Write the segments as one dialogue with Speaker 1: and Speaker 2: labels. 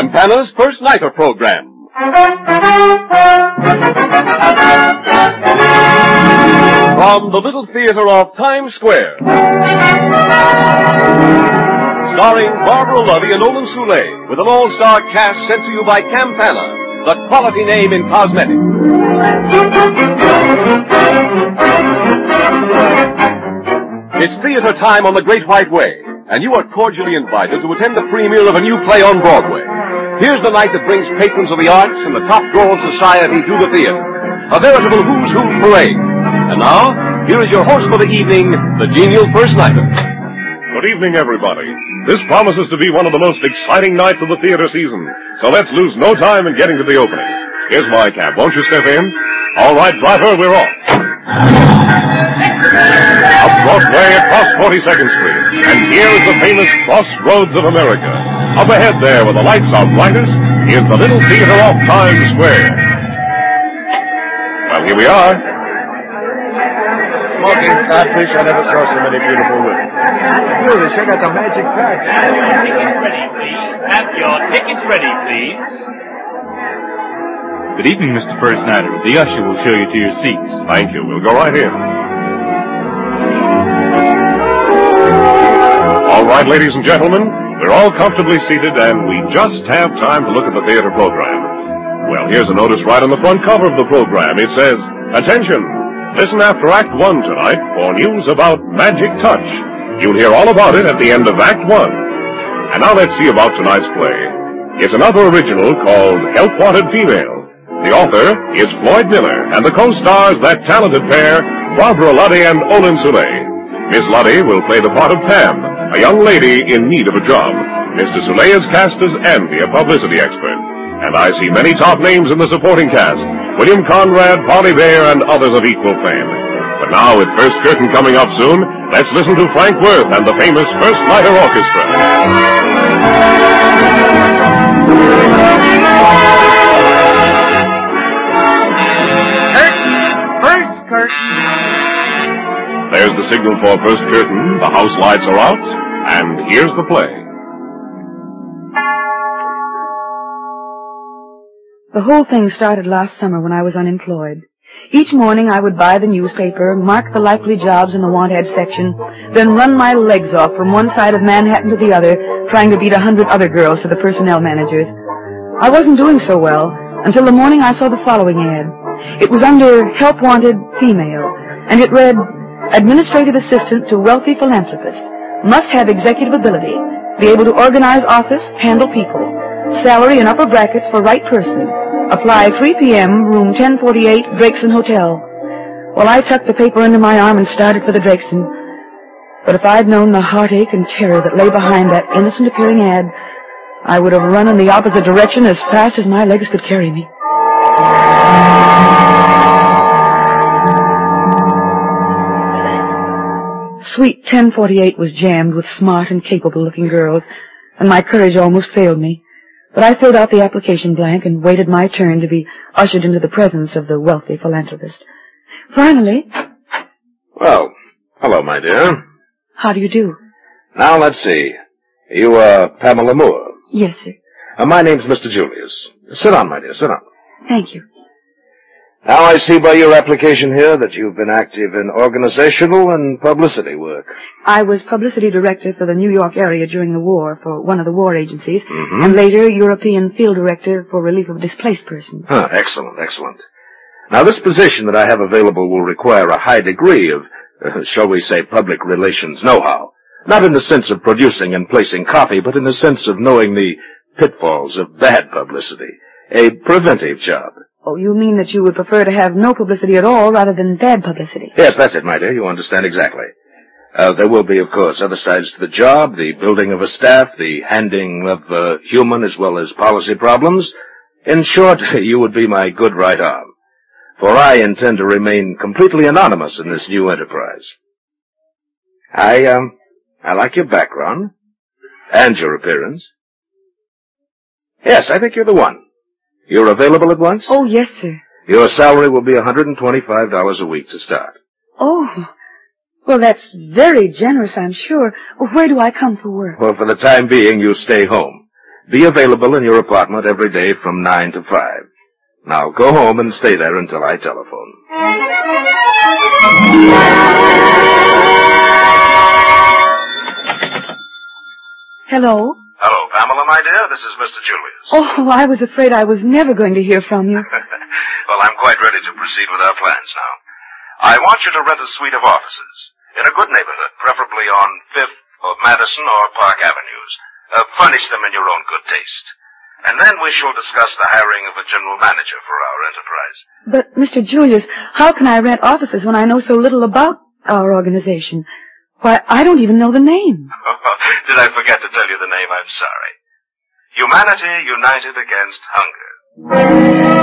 Speaker 1: Campana's First Nighter program. From the Little Theater off Times Square. Starring Barbara Luddy and Olin Soule, with an all-star cast sent to you by Campana, the quality name in cosmetics. It's theater time on the Great White Way, and you are cordially invited to attend the premiere of a new play on Broadway. Here's the night that brings patrons of the arts and the top draw of society to the theater. A veritable who's who parade. And now, here is your host for the evening, the genial First Nighter.
Speaker 2: Good evening, everybody. This promises to be one of the most exciting nights of the theater season, so let's lose no time in getting to the opening. Here's my cab. Won't you step in? All right, driver, we're off. Up Broadway across 42nd Street, and here is the famous Crossroads of America. Up ahead there, with the lights out brightest, is the Little Theater off Times Square. Well, here we are.
Speaker 3: Smoking catfish, I never saw so many beautiful women. Really, check out the magic touch.
Speaker 4: Have your tickets ready, please. Have your tickets ready, please.
Speaker 5: Good evening, Mr. First Nighter. The usher will show you to your seats.
Speaker 2: Thank you. We'll go right in. All right, ladies and gentlemen, we're all comfortably seated, and we just have time to look at the theater program. Well, here's a notice right on the front cover of the program. It says, "Attention! Listen after Act 1 tonight for news about Magic Touch. You'll hear all about it at the end of Act 1. And now let's see about tonight's play. It's another original called Help Wanted Female. The author is Floyd Miller, and the co-stars that talented pair, Barbara Luddy and Olin Soule. Miss Luddy will play the part of Pam, a young lady in need of a job. Mr. Soule is cast as Andy, a publicity expert. And I see many top names in the supporting cast. William Conrad, Polly Bear, and others of equal fame. But now, with First Curtain coming up soon, let's listen to Frank Worth and the famous First Nighter Orchestra.
Speaker 6: First Curtain.
Speaker 2: There's the signal for First Curtain. The house lights are out, and here's the play.
Speaker 7: The whole thing started last summer when I was unemployed. Each morning I would buy the newspaper, mark the likely jobs in the want ad section, then run my legs off from one side of Manhattan to the other, trying to beat 100 other girls to the personnel managers. I wasn't doing so well until the morning I saw the following ad. It was under Help Wanted Female, and it read, "Administrative assistant to wealthy philanthropist. Must have executive ability. Be able to organize office, handle people. Salary in upper brackets for right person. Apply 3 p.m., room 1048, Drakeson Hotel." Well, I tucked the paper under my arm and started for the Drakeson. But if I'd known the heartache and terror that lay behind that innocent-appearing ad, I would have run in the opposite direction as fast as my legs could carry me. Suite 1048 was jammed with smart and capable-looking girls, and my courage almost failed me. But I filled out the application blank and waited my turn to be ushered into the presence of the wealthy philanthropist. Finally...
Speaker 3: Well, hello, my dear.
Speaker 7: How do you do?
Speaker 3: Now, let's see. You, Pamela Moore?
Speaker 7: Yes, sir.
Speaker 3: My name's Mr. Julius. Sit down, my dear, sit down.
Speaker 7: Thank you.
Speaker 3: Now, I see by your application here that you've been active in organizational and publicity work.
Speaker 7: I was publicity director for the New York area during the war for one of the war agencies, and later European field director for relief of displaced persons.
Speaker 3: Excellent, excellent. Now, this position that I have available will require a high degree of, shall we say, public relations know-how. Not in the sense of producing and placing copy, but in the sense of knowing the pitfalls of bad publicity. A preventive job.
Speaker 7: Oh, you mean that you would prefer to have no publicity at all rather than bad publicity?
Speaker 3: Yes, that's it, my dear. You understand exactly. There will be, of course, other sides to the job, the building of a staff, the handling of human as well as policy problems. In short, you would be my good right arm. For I intend to remain completely anonymous in this new enterprise. I like your background. And your appearance. Yes, I think you're the one. You're available at once?
Speaker 7: Oh, yes, sir.
Speaker 3: Your salary will be $125 a week to start.
Speaker 7: Oh, well, that's very generous, I'm sure. Where do I come for work?
Speaker 3: Well, for the time being, you stay home. be available in your apartment every day from 9 to 5. Now go home and stay there until I telephone.
Speaker 7: Hello?
Speaker 3: Hello, Pamela, my dear. This is Mr. Julius.
Speaker 7: Oh, I was afraid I was never going to hear from you.
Speaker 3: Well, I'm quite ready to proceed with our plans now. I want you to rent a suite of offices in a good neighborhood, preferably on 5th or Madison or Park Avenues. Furnish them in your own good taste. And then we shall discuss the hiring of a general manager for our enterprise.
Speaker 7: But, Mr. Julius, how can I rent offices when I know so little about our organization? Why, I don't even know the name.
Speaker 3: Did I forget to tell you the name? I'm sorry. Humanity United Against Hunger.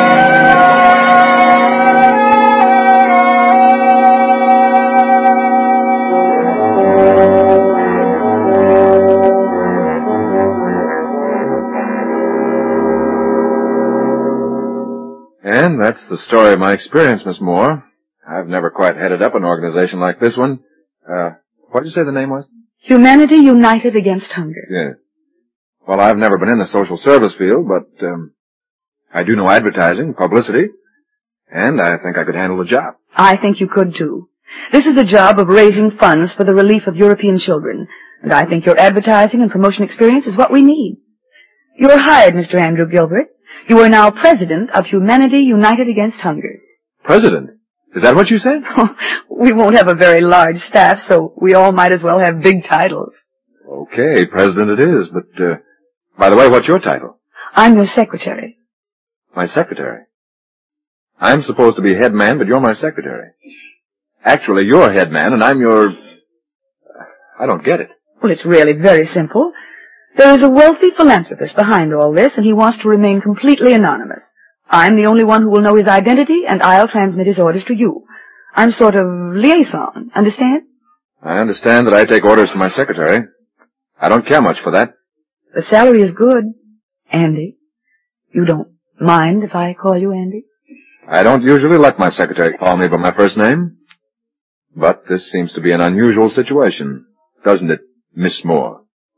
Speaker 6: And that's the story of my experience, Miss Moore. I've never quite headed up an organization like this one. What did you say the name was?
Speaker 7: Humanity United Against Hunger.
Speaker 6: Yes. Well, I've never been in the social service field, but I do know advertising, publicity, and I think I could handle the job.
Speaker 7: I think you could, too. This is a job of raising funds for the relief of European children, and I think your advertising and promotion experience is what we need. You're hired, Mr. Andrew Gilbert. You are now president of Humanity United Against Hunger.
Speaker 6: President? Is that what you said?
Speaker 7: Oh, we won't have a very large staff, so we all might as well have big titles.
Speaker 6: Okay, president it is, but, by the way, what's your title?
Speaker 7: I'm your secretary.
Speaker 6: My secretary? I'm supposed to be head man, but you're my secretary. Actually, you're head man, and I'm your... I don't get it.
Speaker 7: Well, it's really very simple. There is a wealthy philanthropist behind all this, and he wants to remain completely anonymous. I'm the only one who will know his identity, and I'll transmit his orders to you. I'm sort of liaison, understand?
Speaker 6: I understand that I take orders from my secretary. I don't care much for that.
Speaker 7: The salary is good, Andy. You don't mind if I call you Andy?
Speaker 6: I don't usually let my secretary call me by my first name. But this seems to be an unusual situation, doesn't it, Miss Moore?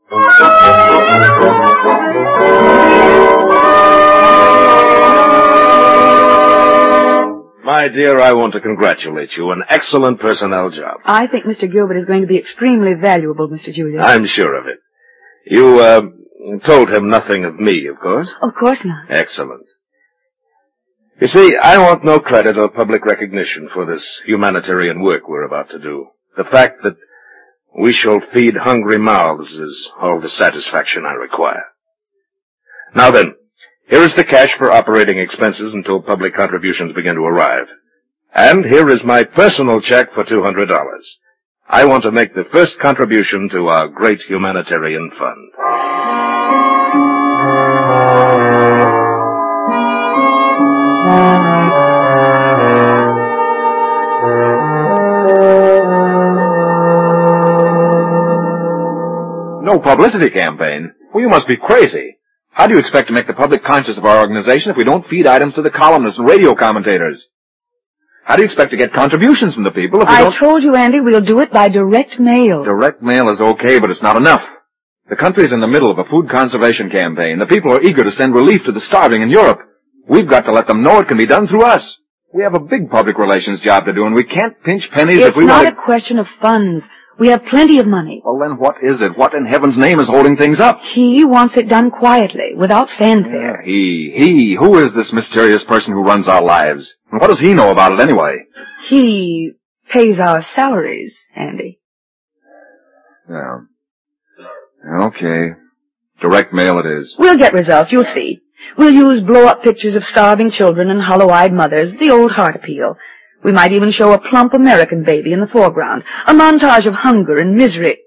Speaker 3: My dear, I want to congratulate you. An excellent personnel job.
Speaker 7: I think Mr. Gilbert is going to be extremely valuable, Mr. Julius.
Speaker 3: I'm sure of it. You, told him nothing of me, of course?
Speaker 7: Of course not.
Speaker 3: Excellent. You see, I want no credit or public recognition for this humanitarian work we're about to do. The fact that we shall feed hungry mouths is all the satisfaction I require. Now then, here is the cash for operating expenses until public contributions begin to arrive. And here is my personal check for $200. I want to make the first contribution to our great humanitarian fund.
Speaker 6: No publicity campaign? Well, you must be crazy. How do you expect to make the public conscious of our organization if we don't feed items to the columnists and radio commentators? How do you expect to get contributions from the people if we don't...
Speaker 7: I told you, Andy, we'll do it by direct mail.
Speaker 6: Direct mail is okay, but it's not enough. The country's in the middle of a food conservation campaign. The people are eager to send relief to the starving in Europe. We've got to let them know it can be done through us. We have a big public relations job to do, and we can't pinch pennies if we want to...
Speaker 7: It's not a question of funds. We have plenty of money.
Speaker 6: Well, then what is it? What in heaven's name is holding things up?
Speaker 7: He wants it done quietly, without fanfare.
Speaker 6: He. Who is this mysterious person who runs our lives? And what does he know about it anyway?
Speaker 7: He pays our salaries, Andy.
Speaker 6: Yeah. Okay. Direct mail it is.
Speaker 7: We'll get results, you'll see. We'll use blow-up pictures of starving children and hollow-eyed mothers, the old heart appeal. We might even show a plump American baby in the foreground, a montage of hunger and misery.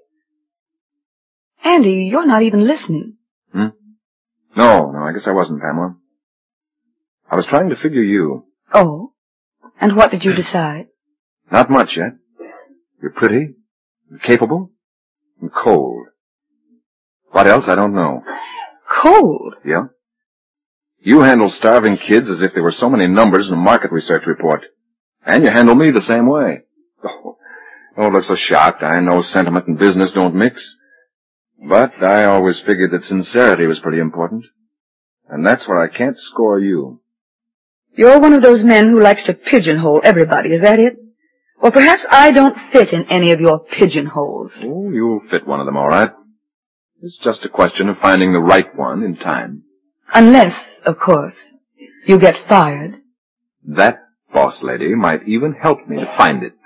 Speaker 7: Andy, you're not even listening.
Speaker 6: No, I guess I wasn't, Pamela. I was trying to figure you.
Speaker 7: Oh? And what did you decide?
Speaker 6: Not much yet. You're pretty, and capable, and cold. What else, I don't know.
Speaker 7: Cold?
Speaker 6: Yeah? You handle starving kids as if they were so many numbers in a market research report. And you handle me the same way. Oh, look so shocked. I know sentiment and business don't mix. But I always figured that sincerity was pretty important. And that's where I can't score you.
Speaker 7: You're one of those men who likes to pigeonhole everybody, is that it? Or perhaps I don't fit in any of your pigeonholes.
Speaker 6: Oh, you'll fit one of them, all right. It's just a question of finding the right one in time.
Speaker 7: Unless, of course, you get fired.
Speaker 6: That, boss lady, might even help me to find it.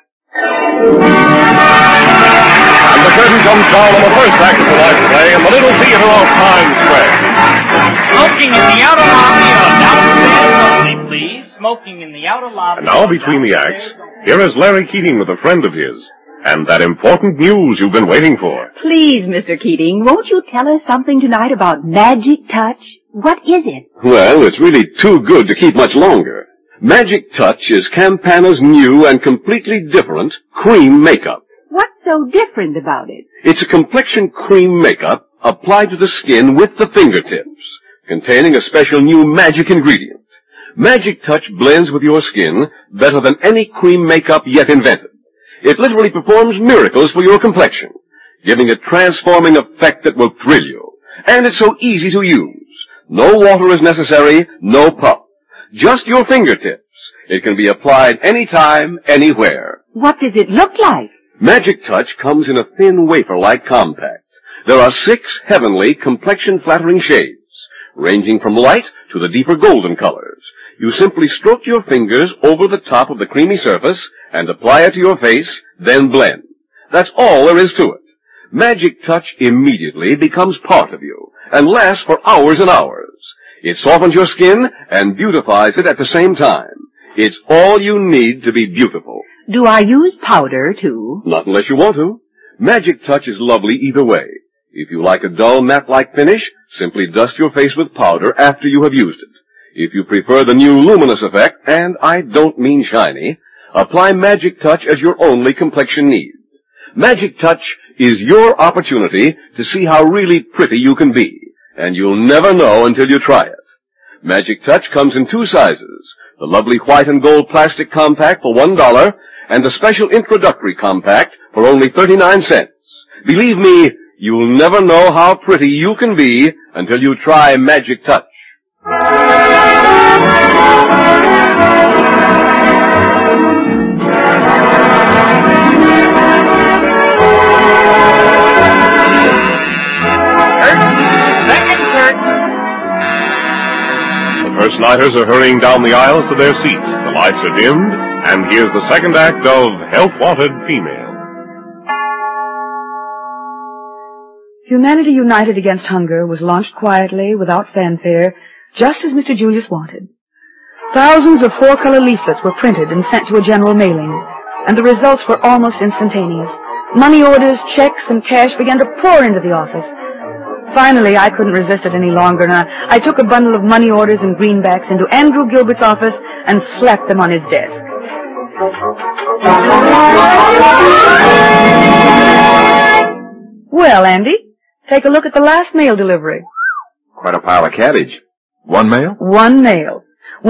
Speaker 2: And the curtain comes down on the first act of the live play in the Little Theater on Times Square.
Speaker 4: Smoking in the outer lobby or downstairs only, please. Smoking in the outer lobby.
Speaker 2: And now, between the acts, here is Larry Keating with a friend of his, and that important news you've been waiting for.
Speaker 8: Please, Mr. Keating, won't you tell us something tonight about Magic Touch? What is it?
Speaker 1: Well, it's really too good to keep much longer. Magic Touch is Campana's new and completely different cream makeup.
Speaker 8: What's so different about it?
Speaker 1: It's a complexion cream makeup applied to the skin with the fingertips, containing a special new magic ingredient. Magic Touch blends with your skin better than any cream makeup yet invented. It literally performs miracles for your complexion, giving a transforming effect that will thrill you. And it's so easy to use. No water is necessary, no puff. Just your fingertips. It can be applied anytime, anywhere.
Speaker 8: What does it look like?
Speaker 1: Magic Touch comes in a thin wafer-like compact. There are 6 heavenly complexion-flattering shades, ranging from light to the deeper golden colors. You simply stroke your fingers over the top of the creamy surface and apply it to your face, then blend. That's all there is to it. Magic Touch immediately becomes part of you and lasts for hours and hours. It softens your skin and beautifies it at the same time. It's all you need to be beautiful.
Speaker 8: Do I use powder, too?
Speaker 1: Not unless you want to. Magic Touch is lovely either way. If you like a dull, matte-like finish, simply dust your face with powder after you have used it. If you prefer the new luminous effect, and I don't mean shiny, apply Magic Touch as your only complexion need. Magic Touch is your opportunity to see how really pretty you can be, and you'll never know until you try it. Magic Touch comes in 2 sizes, the lovely white and gold plastic compact for $1, and the special introductory compact for only 39 cents. Believe me, you'll never know how pretty you can be until you try Magic Touch.
Speaker 2: The first nighters are hurrying down the aisles to their seats. The lights are dimmed, and here's the second act of Help Wanted Female.
Speaker 7: Humanity United Against Hunger was launched quietly, without fanfare, just as Mr. Julius wanted. Thousands of 4-color leaflets were printed and sent to a general mailing, and the results were almost instantaneous. Money orders, checks, and cash began to pour into the office. Finally, I couldn't resist it any longer, and I took a bundle of money orders and greenbacks into Andrew Gilbert's office and slapped them on his desk. Well, Andy, take a look at the last mail delivery.
Speaker 6: Quite a pile of cabbage. One mail?
Speaker 7: One mail.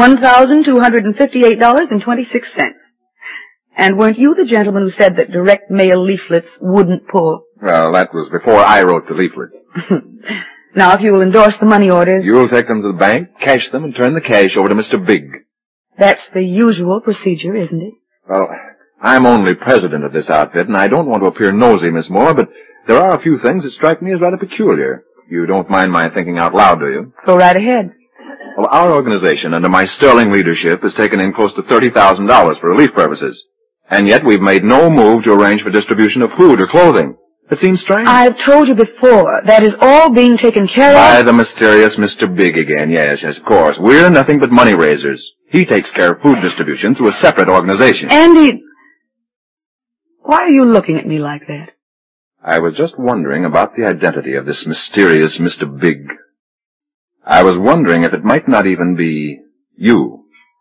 Speaker 7: $1,258.26. And weren't you the gentleman who said that direct mail leaflets wouldn't pull?
Speaker 6: Well, that was before I wrote the leaflets.
Speaker 7: Now, if you will endorse the money orders...
Speaker 6: You'll take them to the bank, cash them, and turn the cash over to Mr. Big.
Speaker 7: That's the usual procedure, isn't it?
Speaker 6: Well, I'm only president of this outfit, and I don't want to appear nosy, Miss Moore, but there are a few things that strike me as rather peculiar. You don't mind my thinking out loud, do you?
Speaker 7: Go right ahead.
Speaker 6: Well, our organization, under my sterling leadership, has taken in close to $30,000 for relief purposes. And yet we've made no move to arrange for distribution of food or clothing. It seems strange.
Speaker 7: I've told you before, that is all being taken care of...
Speaker 6: By the mysterious Mr. Big again, yes, of course. We're nothing but money raisers. He takes care of food distribution through a separate organization.
Speaker 7: Andy, why are you looking at me like that?
Speaker 6: I was just wondering about the identity of this mysterious Mr. Big. I was wondering if it might not even be you.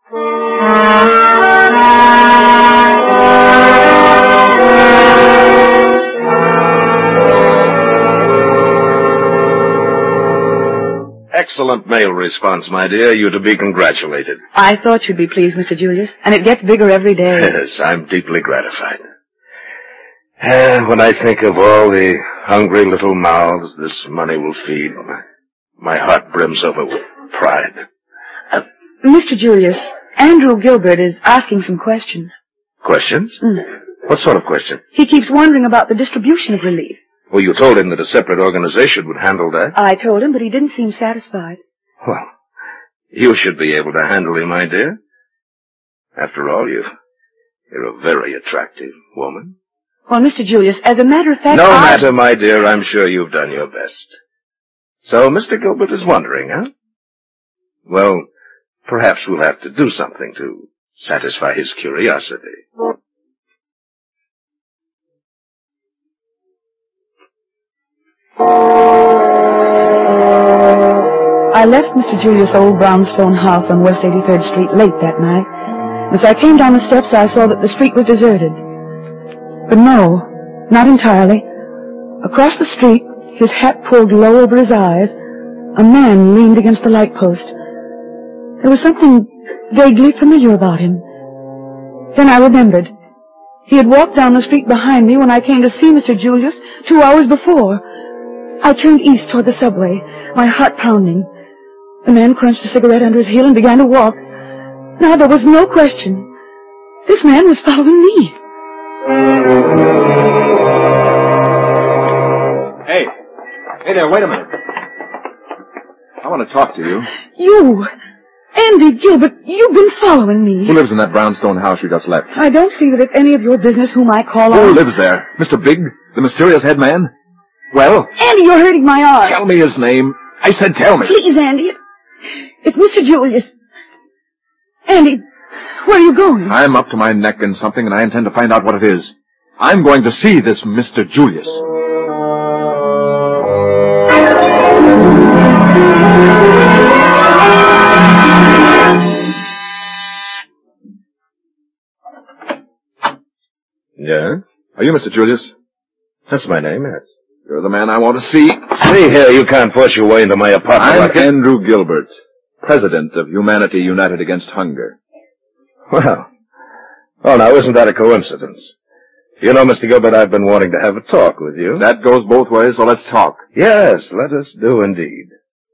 Speaker 3: Excellent mail response, my dear. You're to be congratulated.
Speaker 7: I thought you'd be pleased, Mr. Julius, and it gets bigger every day.
Speaker 3: Yes, I'm deeply gratified. When I think of all the hungry little mouths this money will feed. My heart brims over with pride.
Speaker 7: Mr. Julius, Andrew Gilbert is asking some questions.
Speaker 3: Questions? What sort of question?
Speaker 7: He keeps wondering about the distribution of relief.
Speaker 3: Well, you told him that a separate organization would handle that.
Speaker 7: I told him, but he didn't seem satisfied.
Speaker 3: Well, you should be able to handle him, my dear. After all, you're a very attractive woman.
Speaker 7: Well, Mr. Julius, as a matter of fact,
Speaker 3: No matter, my dear. I'm sure you've done your best. So Mr. Gilbert is wondering, huh? Well, perhaps we'll have to do something to satisfy his curiosity.
Speaker 7: I left Mr. Julius' old brownstone house on West 83rd Street late that night. As I came down the steps, I saw that the street was deserted. But no, not entirely. Across the street, his hat pulled low over his eyes, a man leaned against the light post. There was something vaguely familiar about him. Then I remembered. He had walked down the street behind me when I came to see Mr. Julius 2 hours before. I turned east toward the subway, my heart pounding. The man crunched a cigarette under his heel and began to walk. Now there was no question. This man was following me.
Speaker 6: Hey there, wait a minute. I want to talk to you.
Speaker 7: You! Andy Gilbert, you've been following me.
Speaker 6: Who lives in that brownstone house you just left?
Speaker 7: I don't see that it's any of your business whom I call on.
Speaker 6: Who lives there? Mr. Big? The mysterious head man? Well?
Speaker 7: Andy, you're hurting my arm.
Speaker 6: Tell me his name. I said tell me.
Speaker 7: Please, Andy. It's Mr. Julius. Andy, where are you going?
Speaker 6: I'm up to my neck in something, and I intend to find out what it is. I'm going to see this Mr. Julius.
Speaker 3: Yeah?
Speaker 6: Are you Mr. Julius?
Speaker 3: That's my name, yes.
Speaker 6: You're the man I want to see.
Speaker 3: See here, you can't force your way into my apartment.
Speaker 6: I'm Andrew Gilbert, president of Humanity United Against Hunger.
Speaker 3: Well, now, isn't that a coincidence? You know, Mr. Gilbert, I've been wanting to have a talk with you.
Speaker 6: That goes both ways, so let's talk.
Speaker 3: Yes, let us do indeed.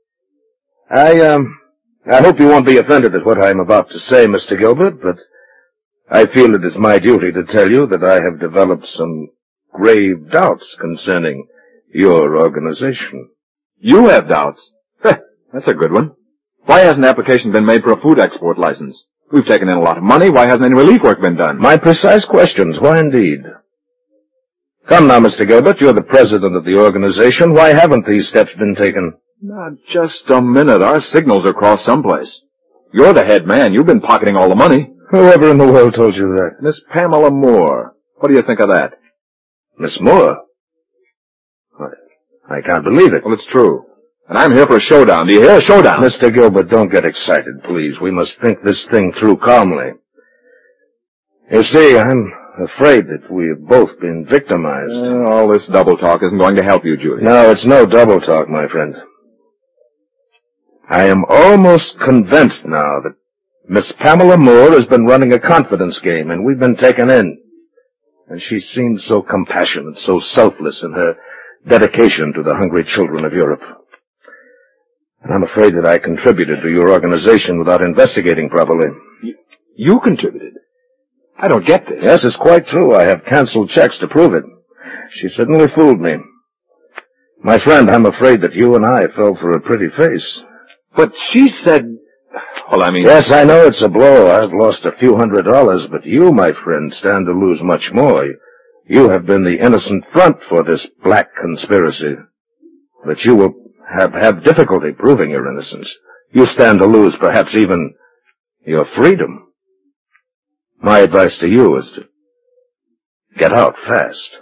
Speaker 3: I hope you won't be offended at what I'm about to say, Mr. Gilbert, but I feel it is my duty to tell you that I have developed some grave doubts concerning your organization.
Speaker 6: You have doubts? That's a good one. Why hasn't an application been made for a food export license? We've taken in a lot of money. Why hasn't any relief work been done?
Speaker 3: My precise questions. Why indeed? Come now, Mr. Gilbert. You're the president of the organization. Why haven't these steps been taken?
Speaker 6: Now, just a minute. Our signals are crossed someplace. You're the head man. You've been pocketing all the money.
Speaker 3: Whoever in the world told you that?
Speaker 6: Miss Pamela Moore. What do you think of that?
Speaker 3: Miss Moore? I can't believe it.
Speaker 6: Well, it's true. And I'm here for a showdown. Do you hear? A showdown.
Speaker 3: Mr. Gilbert, don't get excited, please. We must think this thing through calmly. You see, I'm afraid that we have both been victimized.
Speaker 6: All this double talk isn't going to help you, Julius.
Speaker 3: No, it's no double talk, my friend. I am almost convinced now that Miss Pamela Moore has been running a confidence game, and we've been taken in. And she seemed so compassionate, so selfless in her dedication to the hungry children of Europe. And I'm afraid that I contributed to your organization without investigating properly.
Speaker 6: You contributed? I don't get this.
Speaker 3: Yes, it's quite true. I have canceled checks to prove it. She certainly fooled me. My friend, I'm afraid that you and I fell for a pretty face.
Speaker 6: But she said... Well, I mean...
Speaker 3: Yes, I know it's a blow. I've lost a few $100s, but you, my friend, stand to lose much more. You have been the innocent front for this black conspiracy. But you will have difficulty proving your innocence. You stand to lose perhaps even your freedom. My advice to you is to get out fast.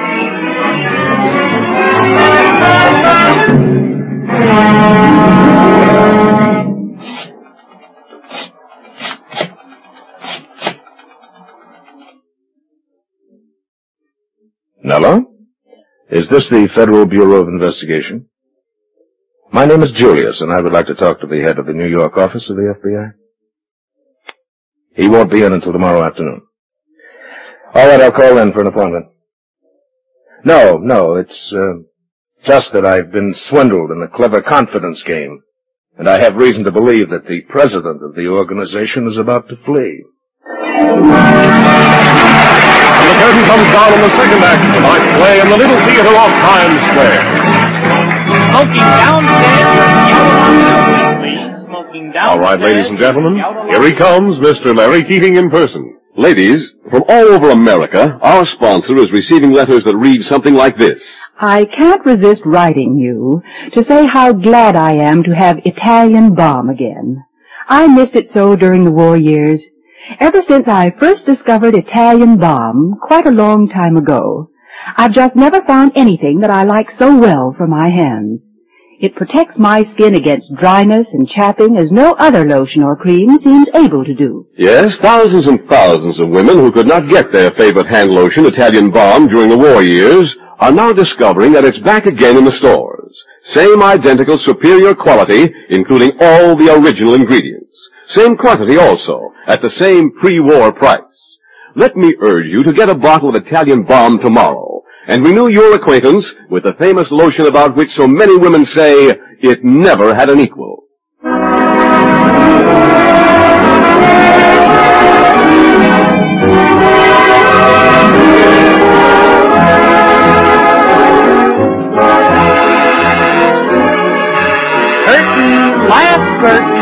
Speaker 3: Nello? Is this the Federal Bureau of Investigation? My name is Julius, and I would like to talk to the head of the New York office of the FBI. He won't be in until tomorrow afternoon. All right, I'll call in for an appointment. No, it's, just that I've been swindled in a clever confidence game, and I have reason to believe that the president of the organization is about to flee.
Speaker 2: And the curtain comes down on the second act of tonight's play in the Little Theater off Times Square.
Speaker 4: Smoking downstairs in the outer lobby, please. Smoking downstairs.
Speaker 2: All right, ladies and gentlemen, here he comes, Mr. Larry Keating in person.
Speaker 1: Ladies, from all over America, our sponsor is receiving letters that read something like this.
Speaker 8: I can't resist writing you to say how glad I am to have Italian Bomb again. I missed it so during the war years. Ever since I first discovered Italian Bomb, quite a long time ago, I've just never found anything that I like so well for my hands. It protects my skin against dryness and chapping as no other lotion or cream seems able to do.
Speaker 1: Yes, thousands and thousands of women who could not get their favorite hand lotion, Italian Bomb, during the war years, are now discovering that it's back again in the stores. Same identical superior quality, including all the original ingredients. Same quantity also, at the same pre-war price. Let me urge you to get a bottle of Italian Bomb tomorrow, and renew your acquaintance with the famous lotion about which so many women say it never had an equal.
Speaker 4: Curtain, last curtain.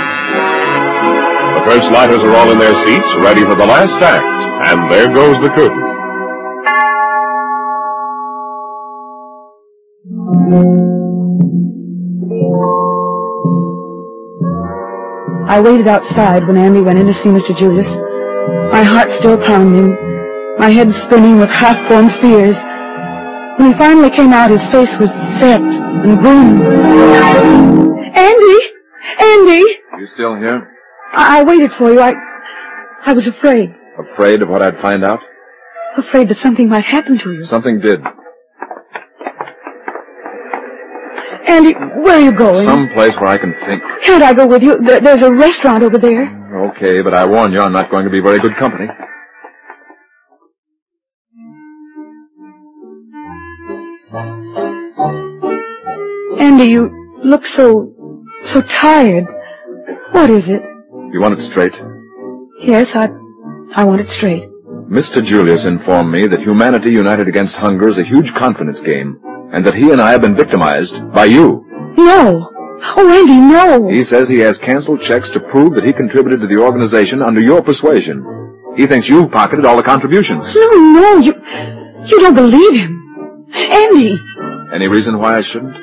Speaker 2: The first lighters are all in their seats, ready for the last act, and there goes the curtain.
Speaker 7: I waited outside when Andy went in to see Mr. Julius. My heart still pounding, my head spinning with half-formed fears. When he finally came out, his face was set and grim. Andy!
Speaker 6: You still here?
Speaker 7: I waited for you. I was afraid.
Speaker 6: Afraid of what I'd find out?
Speaker 7: Afraid that something might happen to you.
Speaker 6: Something did.
Speaker 7: Andy, where are you going?
Speaker 6: Someplace where I can think.
Speaker 7: Can't I go with you? There's a restaurant over there.
Speaker 6: Okay, but I warn you, I'm not going to be very good company.
Speaker 7: Andy, you look so tired. What is it?
Speaker 6: You want it straight?
Speaker 7: Yes, I want it straight.
Speaker 6: Mr. Julius informed me that humanity united against hunger is a huge confidence game, and that he and I have been victimized by you.
Speaker 7: No. Oh, Andy, no.
Speaker 6: He says he has canceled checks to prove that he contributed to the organization under your persuasion. He thinks you've pocketed all the contributions.
Speaker 7: No, you don't believe him. Andy.
Speaker 6: Any reason why I shouldn't?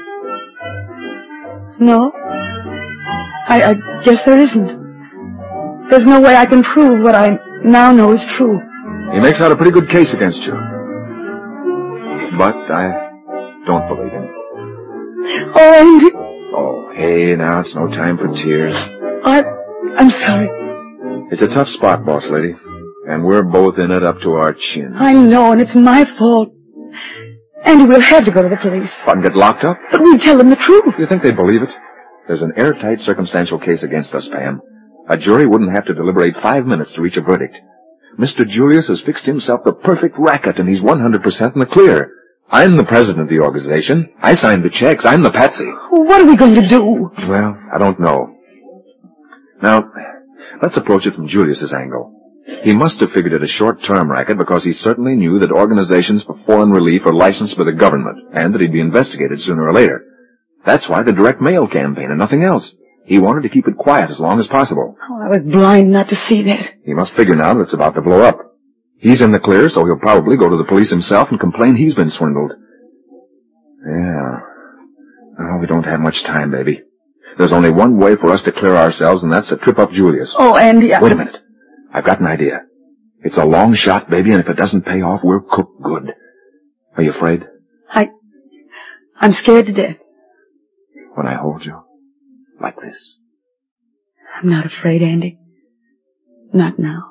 Speaker 7: No. I guess there isn't. There's no way I can prove what I now know is true.
Speaker 6: He makes out a pretty good case against you. But I don't believe him.
Speaker 7: Oh, Andy.
Speaker 6: Oh, hey, now it's no time for tears.
Speaker 7: I'm sorry.
Speaker 6: It's a tough spot, boss lady. And we're both in it up to our chins.
Speaker 7: I know, and it's my fault. Andy, we'll have to go to the police.
Speaker 6: What, and get locked up?
Speaker 7: But we'll tell them the truth.
Speaker 6: You think they'd believe it? There's an airtight circumstantial case against us, Pam. A jury wouldn't have to deliberate 5 minutes to reach a verdict. Mr. Julius has fixed himself the perfect racket, and he's 100% in the clear. I'm the president of the organization. I signed the checks. I'm the patsy.
Speaker 7: What are we going to do?
Speaker 6: Well, I don't know. Now, let's approach it from Julius's angle. He must have figured it a short-term racket because he certainly knew that organizations for foreign relief are licensed by the government, and that he'd be investigated sooner or later. That's why the direct mail campaign and nothing else. He wanted to keep it quiet as long as possible.
Speaker 7: Oh, I was blind not to see that.
Speaker 6: He must figure now that it's about to blow up. He's in the clear, so he'll probably go to the police himself and complain he's been swindled. Yeah. Oh, we don't have much time, baby. There's only one way for us to clear ourselves, and that's to trip up Julius.
Speaker 7: Oh, Andy,
Speaker 6: Wait a minute. I've got an idea. It's a long shot, baby, and if it doesn't pay off, we're cooked good. Are you afraid?
Speaker 7: I'm scared to death.
Speaker 6: When I hold you, like this.
Speaker 7: I'm not afraid, Andy. Not now.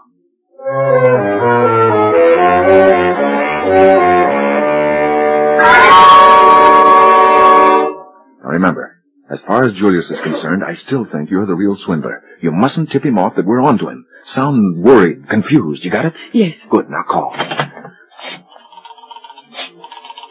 Speaker 6: Now remember, as far as Julius is concerned, I still think you're the real swindler. You mustn't tip him off that we're onto him. Sound worried, confused. You got it?
Speaker 7: Yes.
Speaker 6: Good, now call.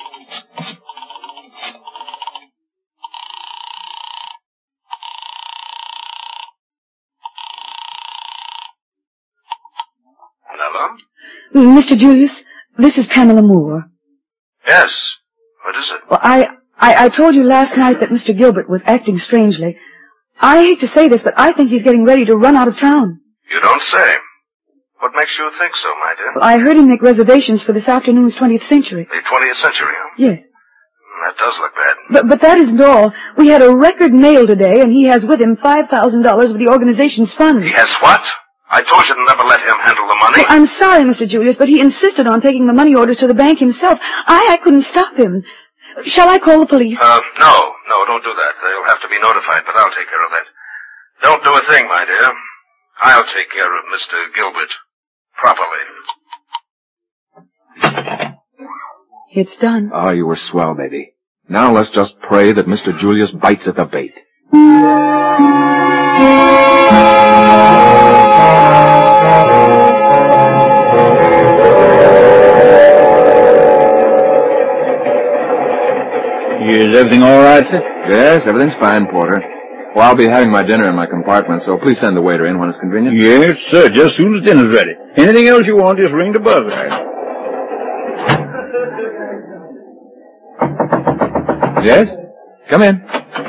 Speaker 7: Mr. Julius, this is Pamela Moore.
Speaker 3: Yes. What is it?
Speaker 7: Well, I told you last night that Mr. Gilbert was acting strangely. I hate to say this, but I think he's getting ready to run out of town.
Speaker 3: You don't say. What makes you think so, my dear?
Speaker 7: Well, I heard him make reservations for this afternoon's 20th Century.
Speaker 3: The 20th Century, huh?
Speaker 7: Yes.
Speaker 3: That does look bad.
Speaker 7: But that isn't all. We had a record mail today, and he has with him $5,000 of the organization's funds.
Speaker 3: He has what? I told you to never let him handle the money.
Speaker 7: Well, I'm sorry, Mr. Julius, but he insisted on taking the money orders to the bank himself. I couldn't stop him. Shall I call the police?
Speaker 3: No, don't do that. They'll have to be notified, but I'll take care of that. Don't do a thing, my dear. I'll take care of Mr. Gilbert. Properly.
Speaker 7: It's done.
Speaker 6: Oh, you were swell, baby. Now let's just pray that Mr. Julius bites at the bait.
Speaker 5: Is everything all right, sir?
Speaker 6: Yes, everything's fine, Porter. Well, I'll be having my dinner in my compartment, so please send the waiter in when it's convenient.
Speaker 5: Yes, sir, just as soon as dinner's ready. Anything else you want, just ring the buzzer.
Speaker 6: Yes? Come in.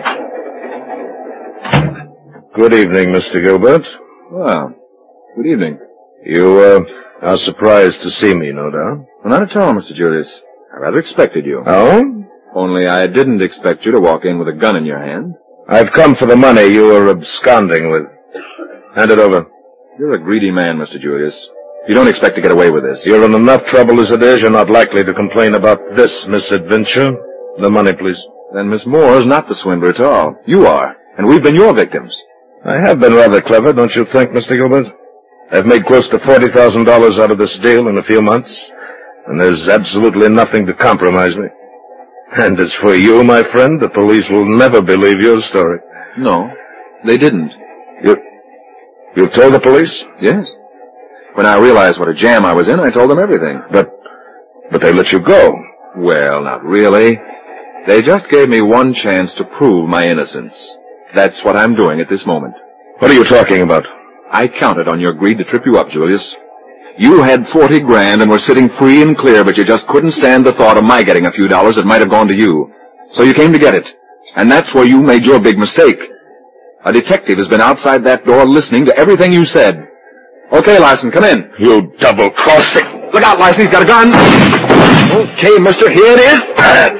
Speaker 3: Good evening, Mr. Gilbert.
Speaker 6: Well, good evening.
Speaker 3: You, are surprised to see me, no doubt.
Speaker 6: Well, not at all, Mr. Julius. I rather expected you.
Speaker 3: Oh?
Speaker 6: Only I didn't expect you to walk in with a gun in your hand.
Speaker 3: I've come for the money you were absconding with. Hand it over.
Speaker 6: You're a greedy man, Mr. Julius. You don't expect to get away with this.
Speaker 3: You're in enough trouble as it is. You're not likely to complain about this misadventure. The money, please.
Speaker 6: Then Miss Moore's not the swindler at all. You are, and we've been your victims.
Speaker 3: I have been rather clever, don't you think, Mr. Gilbert? I've made close to $40,000 out of this deal in a few months, and there's absolutely nothing to compromise me. And as for you, my friend, the police will never believe your story.
Speaker 6: No, they didn't.
Speaker 3: You told the police?
Speaker 6: Yes. When I realized what a jam I was in, I told them everything.
Speaker 3: But they let you go.
Speaker 6: Well, not really. They just gave me one chance to prove my innocence. That's what I'm doing at this moment.
Speaker 3: What are you talking about?
Speaker 6: I counted on your greed to trip you up, Julius. You had $40,000 and were sitting free and clear, but you just couldn't stand the thought of my getting a few dollars that might have gone to you. So you came to get it. And that's where you made your big mistake. A detective has been outside that door listening to everything you said. Okay, Larson, come in.
Speaker 3: You double-crossing...
Speaker 6: Look out, Larson, he's got a gun. Okay, mister, here it is.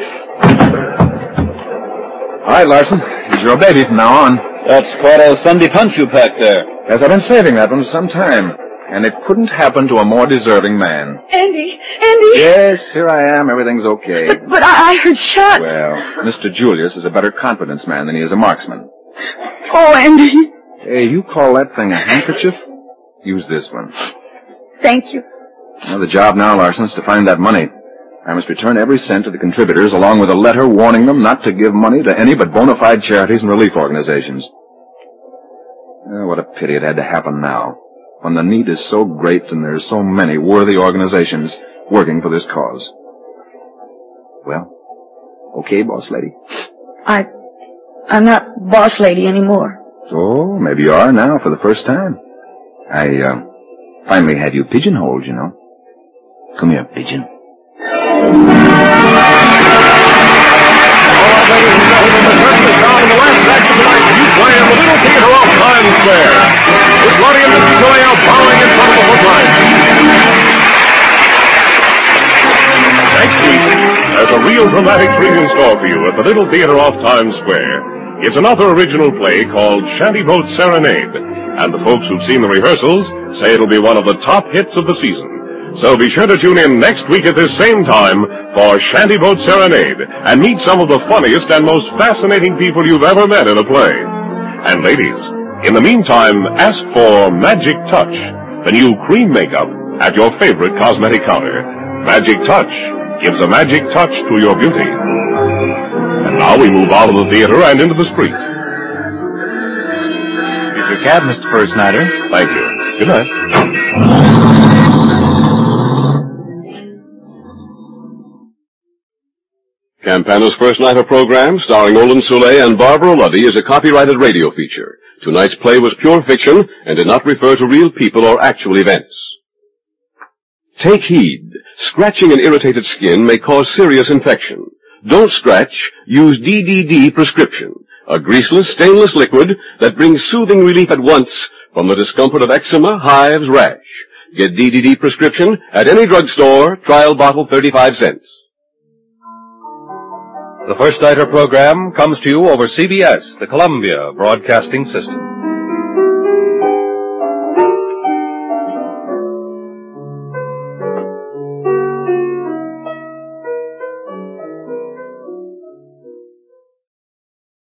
Speaker 6: All right, Larson, he's your baby from now on.
Speaker 5: That's quite a Sunday punch you packed there.
Speaker 6: Yes, I've been saving that one for some time. And it couldn't happen to a more deserving man.
Speaker 7: Andy!
Speaker 6: Yes, here I am. Everything's okay.
Speaker 7: But I heard shots.
Speaker 6: Well, Mr. Julius is a better confidence man than he is a marksman.
Speaker 7: Oh, Andy.
Speaker 6: Hey, you call that thing a handkerchief? Use this one.
Speaker 7: Thank you.
Speaker 6: Well, the job now, Larson, is to find that money. I must return every cent to the contributors, along with a letter warning them not to give money to any but bona fide charities and relief organizations. Oh, what a pity it had to happen now, when the need is so great and there's so many worthy organizations working for this cause. Well, okay, boss lady.
Speaker 7: I'm not boss lady anymore.
Speaker 6: Oh, maybe you are now for the first time. I finally had you pigeonholed, you know. Come here, pigeon.
Speaker 2: Next week, there's a real dramatic treat in store for you at the Little Theater off Times Square. It's another original play called Shantyboat Serenade, and the folks who've seen the rehearsals say it'll be one of the top hits of the season. So be sure to tune in next week at this same time for Shantyboat Serenade and meet some of the funniest and most fascinating people you've ever met in a play. And ladies, in the meantime, ask for Magic Touch, the new cream makeup at your favorite cosmetic counter. Magic Touch gives a magic touch to your beauty. And now we move out of the theater and into the street.
Speaker 5: Here's your cab, Mr. First Nighter.
Speaker 2: Thank you. Good night.
Speaker 1: Campana's First Nighter program, starring Olin Soule and Barbara Luddy, is a copyrighted radio feature. Tonight's play was pure fiction and did not refer to real people or actual events. Take heed. Scratching and irritated skin may cause serious infection. Don't scratch. Use DDD prescription, a greaseless, stainless liquid that brings soothing relief at once from the discomfort of eczema, hives, rash. Get DDD prescription at any drugstore, trial bottle 35 cents.
Speaker 9: The First Nighter program comes to you over CBS, the Columbia Broadcasting System.